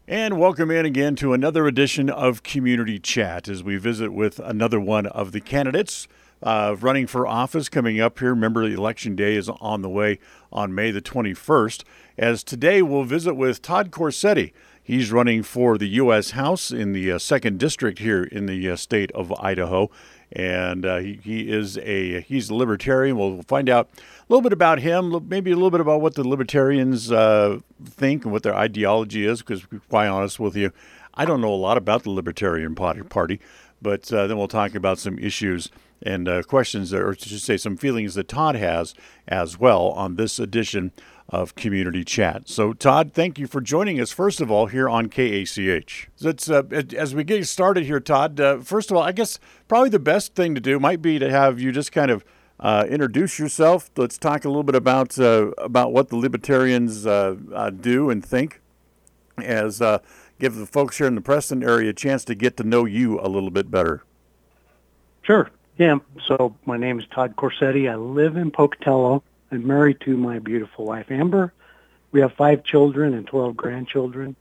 And welcome in again to another edition of Community Chat as we visit with another one of the candidates running for office coming up here. Remember, the election day is on the way on May the 21st. As today we'll visit with Todd Corsetti. He's running for the U.S. House in the 2nd District here in the state of Idaho. And he's a libertarian. We'll find out a little bit about him, maybe a little bit about what the libertarians think and what their ideology is, because to be quite honest with you, I don't know a lot about the Libertarian Party, but then we'll talk about some issues and questions, or to just say some feelings that Todd has as well on this edition of Community Chat. So, Todd, thank you for joining us, first of all, here on KACH. As we get started here, Todd, first of all, I guess probably the best thing to do might be to have you just kind of introduce yourself. Let's talk a little bit about what the Libertarians do and think, as give the folks here in the Preston area a chance to get to know you a little bit better. Sure. Yeah. So my name is Todd Corsetti. I live in Pocatello. I'm married to my beautiful wife, Amber. We have 5 children and 12 grandchildren.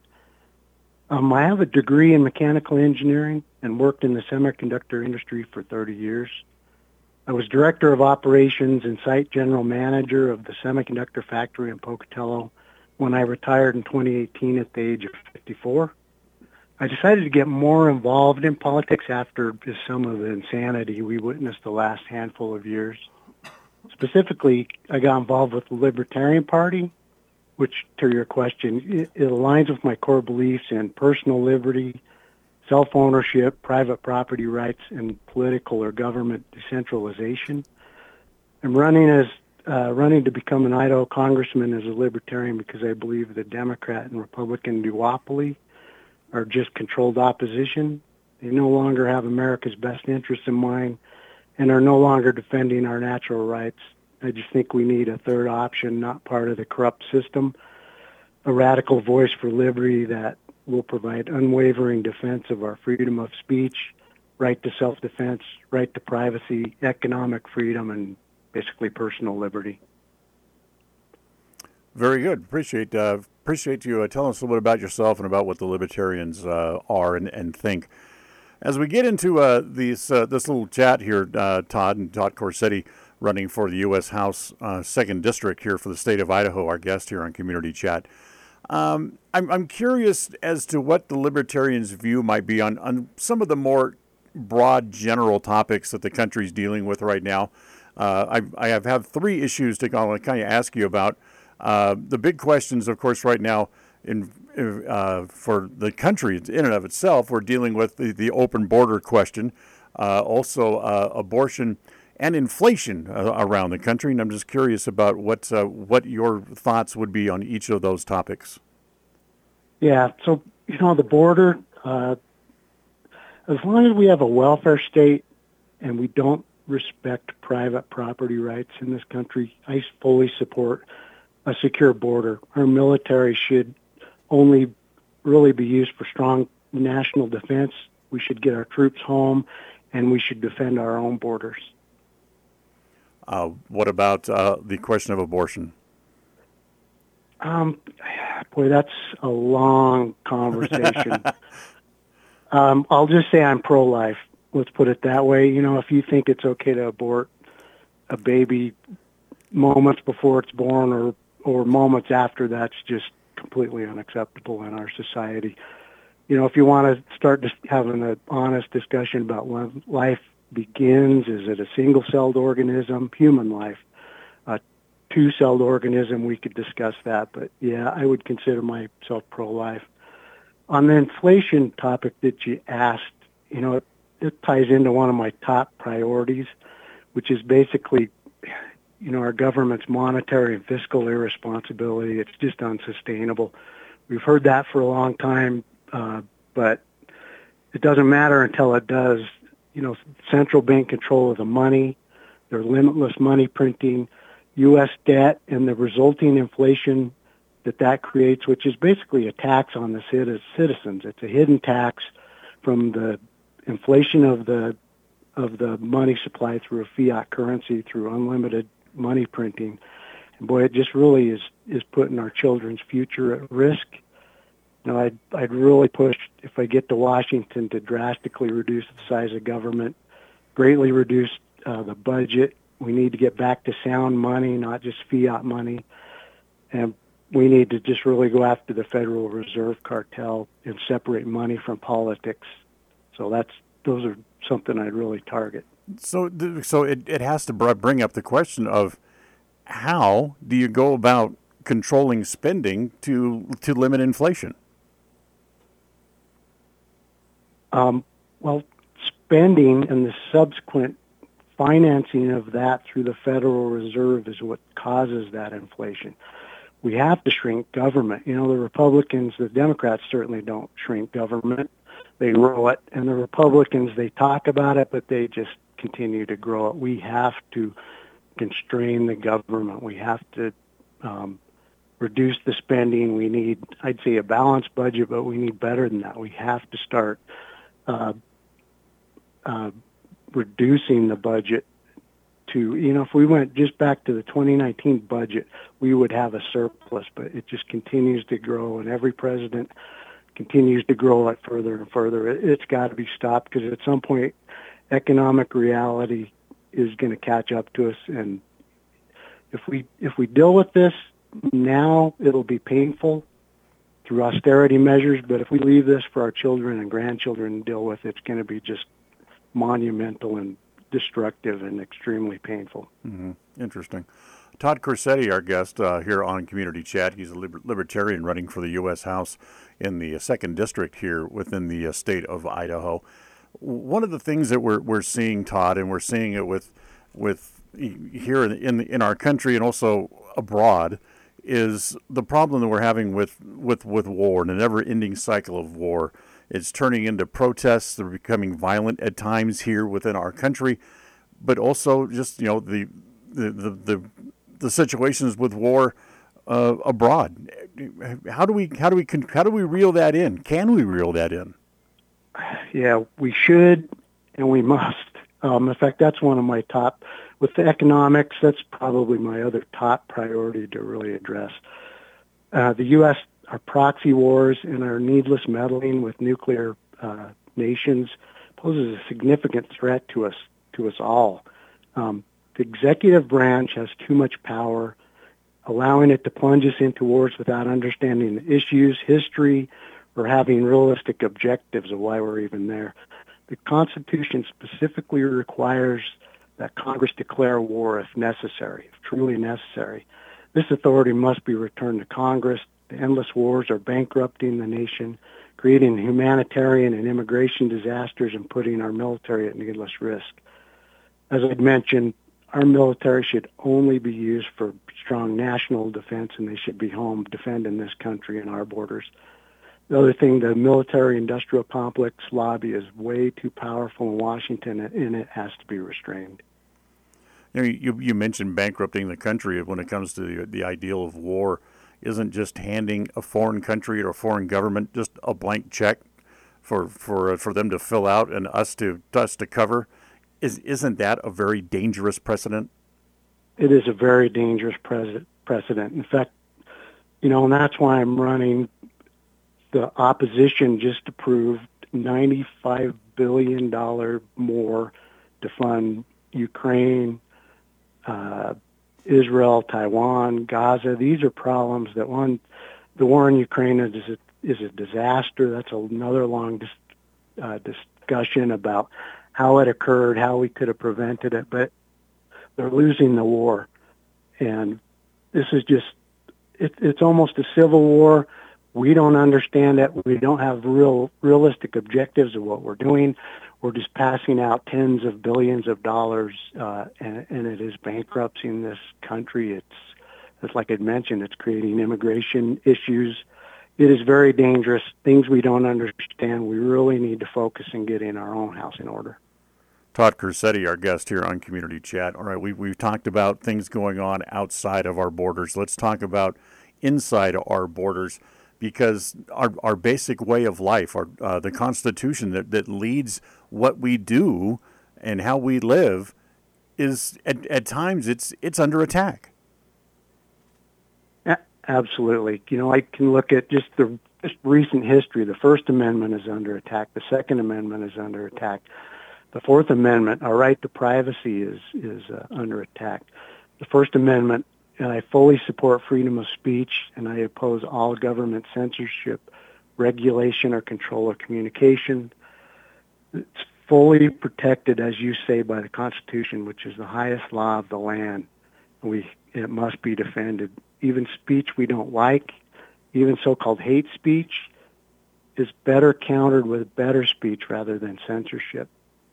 I have a degree in mechanical engineering and worked in the semiconductor industry for 30 years. I was director of operations and site general manager of the semiconductor factory in Pocatello when I retired in 2018 at the age of 54. I decided to get more involved in politics after just some of the insanity we witnessed the last handful of years. Specifically, I got involved with the Libertarian Party, which, to your question, it aligns with my core beliefs in personal liberty, self-ownership, private property rights, and political or government decentralization. I'm running to become an Idaho congressman as a Libertarian because I believe the Democrat and Republican duopoly are just controlled opposition. They no longer have America's best interests in mind and are no longer defending our natural rights. I just think we need a third option, not part of the corrupt system, a radical voice for liberty that will provide unwavering defense of our freedom of speech, right to self-defense, right to privacy, economic freedom, and basically personal liberty. Very good. Appreciate you telling us a little bit about yourself and about what the Libertarians are and think. As we get into this little chat here, Todd Corsetti running for the U.S. House 2nd District here for the state of Idaho, our guest here on Community Chat. I'm curious as to what the Libertarians' view might be on some of the more broad, general topics that the country's dealing with right now. I have 3 issues to kind of ask you about. The big questions, of course, right now for the country in and of itself, we're dealing with the open border question, also abortion and inflation around the country. And I'm just curious about what your thoughts would be on each of those topics. Yeah, so, the border, as long as we have a welfare state and we don't respect private property rights in this country, I fully support a secure border. Our military should only really be used for strong national defense. We should get our troops home, and we should defend our own borders. What about the question of abortion? Boy, that's a long conversation. I'll just say I'm pro-life. Let's put it that way. If you think it's okay to abort a baby moments before it's born or moments after, that's just completely unacceptable in our society. If you want to start just having an honest discussion about when life begins, is it a single-celled organism, human life, a 2-celled organism, we could discuss that. But yeah, I would consider myself pro-life. On the inflation topic that you asked, it ties into one of my top priorities, which is basically our government's monetary and fiscal irresponsibility. It's just unsustainable. We've heard that for a long time, but it doesn't matter until it does. Central bank control of the money, their limitless money printing, U.S. debt, and the resulting inflation that creates, which is basically a tax on the citizens. It's a hidden tax from the inflation of the money supply through a fiat currency, through unlimited money printing. And boy, it just really is putting our children's future at risk. I'd really push, if I get to Washington, to drastically reduce the size of government, greatly reduce the budget. We need to get back to sound money, not just fiat money. And we need to just really go after the Federal Reserve cartel and separate money from politics. So those are something I'd really target. So it has to bring up the question of how do you go about controlling spending to limit inflation? Well, spending and the subsequent financing of that through the Federal Reserve is what causes that inflation. We have to shrink government. The Republicans, the Democrats certainly don't shrink government. They grow it. And the Republicans, they talk about it, but they just continue to grow it. We have to constrain the government. We have to reduce the spending. We need, I'd say, a balanced budget, but we need better than that. We have to start reducing the budget to, if we went just back to the 2019 budget, we would have a surplus, but it just continues to grow, and every president continues to grow it further and further. It's got to be stopped, because at some point, economic reality is going to catch up to us, and if we deal with this now, it'll be painful through austerity measures, but if we leave this for our children and grandchildren to deal with, it's going to be just monumental and destructive and extremely painful. Mm-hmm. Interesting. Todd Corsetti, our guest here on Community Chat. He's a libertarian running for the U.S. House in the 2nd District here within the state of Idaho. One of the things that we're seeing, Todd, and we're seeing it with here in our country and also abroad, is the problem that we're having with war and a never-ending cycle of war. It's turning into protests. They're becoming violent at times here within our country, but also just the situations with war abroad. How do we reel that in? Can we reel that in? Yeah, we should, and we must. In fact, that's one of my top. With the economics, that's probably my other top priority to really address. The U.S. Our proxy wars and our needless meddling with nuclear nations poses a significant threat to us all. The executive branch has too much power, allowing it to plunge us into wars without understanding the issues, history, or having realistic objectives of why we're even there. The Constitution specifically requires that Congress declare war if necessary, if truly necessary. This authority must be returned to Congress. The endless wars are bankrupting the nation, creating humanitarian and immigration disasters, and putting our military at needless risk. As I'd mentioned, our military should only be used for strong national defense, and they should be home defending this country and our borders. The other thing, the military-industrial complex lobby is way too powerful in Washington, and it has to be restrained. You mentioned bankrupting the country when it comes to the ideal of war. Isn't just handing a foreign country or a foreign government just a blank check for them to fill out and us to cover? Isn't that a very dangerous precedent? It is a very dangerous precedent. In fact, and that's why I'm running. The opposition just approved $95 billion more to fund Ukraine, Israel, Taiwan, Gaza. These are problems that the war in Ukraine is a disaster. That's another long discussion about how it occurred, how we could have prevented it, but they're losing the war. And this is just, it's almost a civil war. We don't understand it. We don't have realistic objectives of what we're doing. We're just passing out tens of billions of dollars, and it is bankrupting this country. It's like I mentioned, it's creating immigration issues. It is very dangerous. Things we don't understand. We really need to focus on getting our own house in order. Todd Corsetti, our guest here on Community Chat. All right, we've talked about things going on outside of our borders. Let's talk about inside our borders, because our basic way of life, the Constitution that leads what we do and how we live, is at times it's under attack. Absolutely. I can look at just the just recent history, the First Amendment is under attack. The Second Amendment is under attack. The Fourth Amendment, our right to privacy, is under attack. The First Amendment, and I fully support freedom of speech, and I oppose all government censorship, regulation, or control of communication. It's fully protected, as you say, by the Constitution, which is the highest law of the land. It must be defended. Even speech we don't like, even so-called hate speech, is better countered with better speech rather than censorship.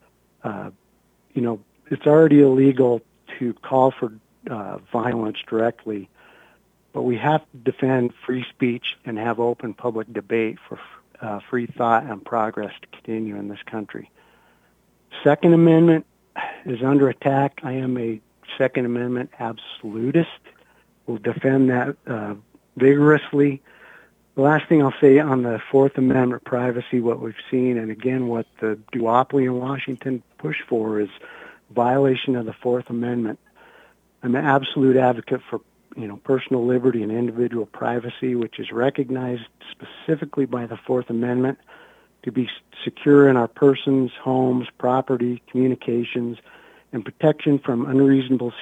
It's already illegal to call for violence directly, but we have to defend free speech and have open public debate for free thought and progress to continue in this country. Second Amendment is under attack. I am a Second Amendment absolutist. We'll defend that vigorously. The last thing I'll say on the Fourth Amendment privacy, what we've seen, and again, what the duopoly in Washington push for is violation of the Fourth Amendment. I'm an absolute advocate for, personal liberty and individual privacy, which is recognized specifically by the Fourth Amendment to be secure in our persons, homes, property, communications, and protection from unreasonable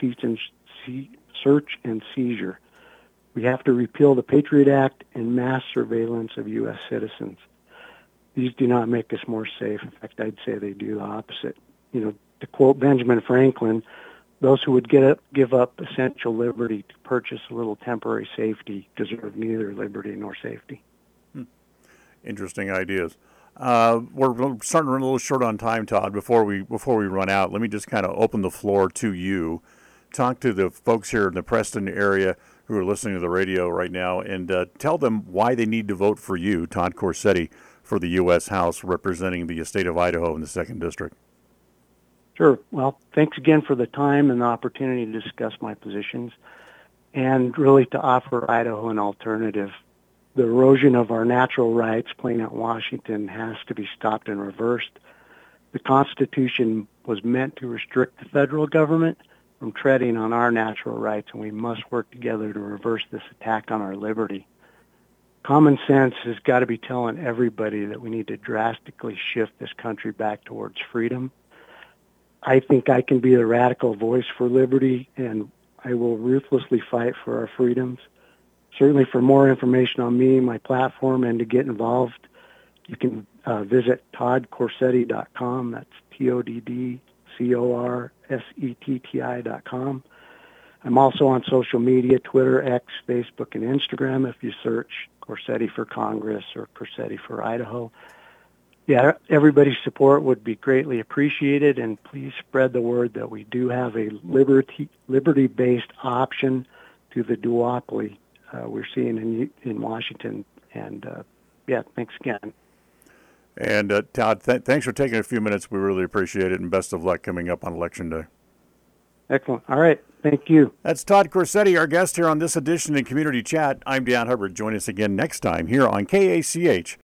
search and seizure. We have to repeal the Patriot Act and mass surveillance of U.S. citizens. These do not make us more safe. In fact, I'd say they do the opposite. To quote Benjamin Franklin, those who would give up essential liberty to purchase a little temporary safety deserve neither liberty nor safety. Interesting ideas. We're starting to run a little short on time, Todd. Before we run out, let me just kind of open the floor to you. Talk to the folks here in the Preston area who are listening to the radio right now, and tell them why they need to vote for you, Todd Corsetti, for the U.S. House representing the state of Idaho in the 2nd District. Sure. Well, thanks again for the time and the opportunity to discuss my positions and really to offer Idaho an alternative. The erosion of our natural rights playing out in Washington has to be stopped and reversed. The Constitution was meant to restrict the federal government from treading on our natural rights, and we must work together to reverse this attack on our liberty. Common sense has got to be telling everybody that we need to drastically shift this country back towards freedom. I think I can be the radical voice for liberty, and I will ruthlessly fight for our freedoms. Certainly for more information on me, my platform, and to get involved, you can visit toddcorsetti.com. That's TODDCORSETTI.com. I'm also on social media, Twitter, X, Facebook, and Instagram if you search Corsetti for Congress or Corsetti for Idaho. Yeah, everybody's support would be greatly appreciated, and please spread the word that we do have a liberty-based option to the duopoly we're seeing in Washington. And, thanks again. And, Todd, thanks for taking a few minutes. We really appreciate it, and best of luck coming up on Election Day. Excellent. All right. Thank you. That's Todd Corsetti, our guest here on this edition of Community Chat. I'm Dan Hubbard. Join us again next time here on KACH